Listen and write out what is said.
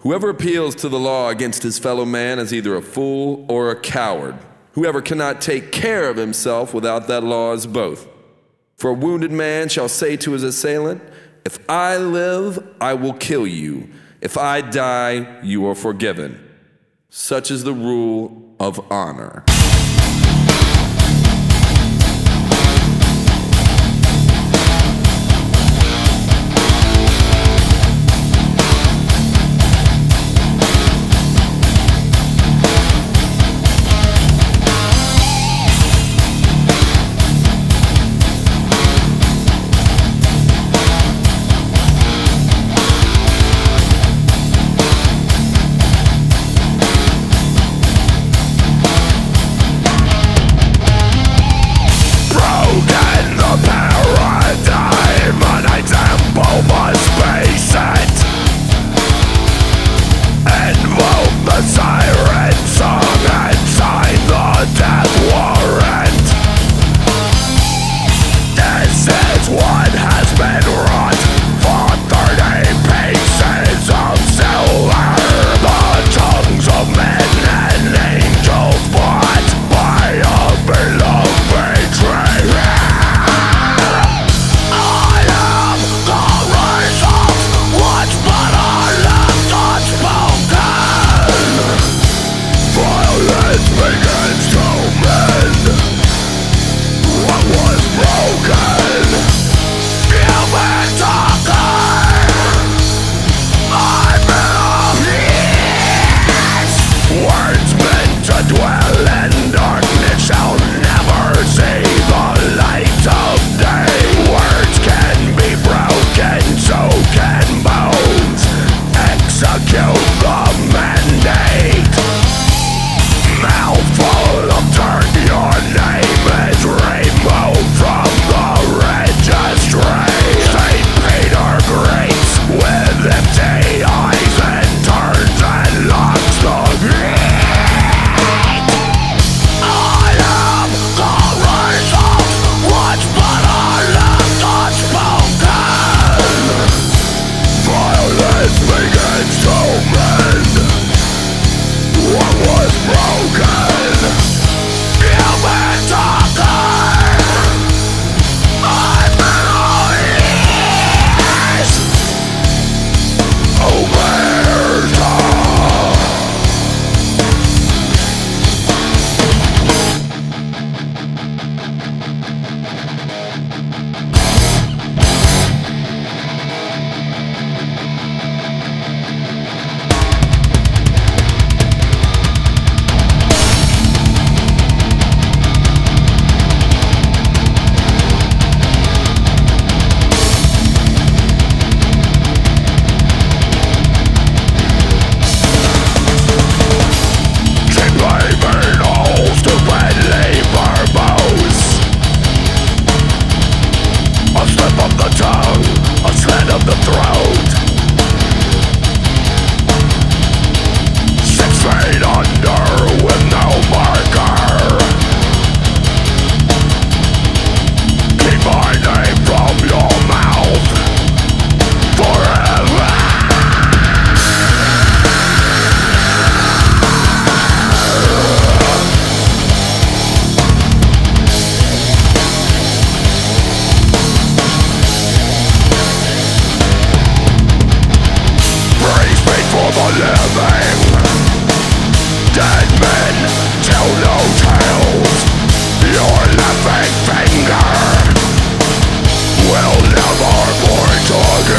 Whoever appeals to the law against his fellow man is either a fool or a coward. Whoever cannot take care of himself without that law is both. For a wounded man shall say to his assailant, "If I live, I will kill you. If I die, you are forgiven." Such is the rule of honor. Will never point again.